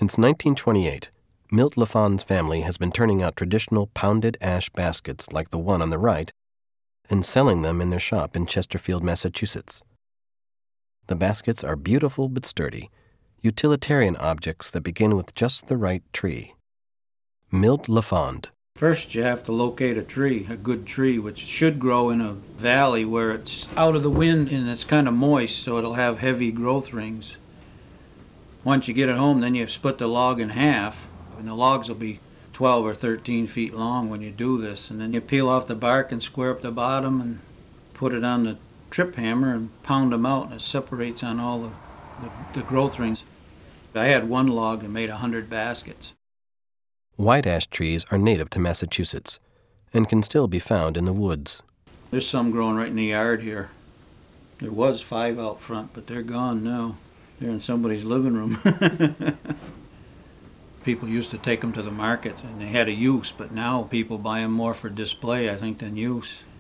Since 1928, Milt LaFawn's family has been turning out traditional pounded ash baskets like the one on the right and selling them in their shop in Chesterfield, Massachusetts. The baskets are beautiful but sturdy, utilitarian objects that begin with just the right tree. Milt LaFawn. First, you have to locate a tree, a good tree, which should grow in a valley where it's out of the wind and it's kind of moist, so it'll have heavy growth rings. Once you get it home, then you split the log in half, and the logs will be 12 or 13 feet long when you do this. And then you peel off the bark and square up the bottom and put it on the trip hammer and pound them out, and it separates on all the growth rings. I had one log and made 100 baskets. White ash trees are native to Massachusetts and can still be found in the woods. There's some growing right in the yard here. There was 5 out front, but they're gone now. They're in somebody's living room. People used to take them to the market, and they had a use, but now people buy them more for display, I think, than use.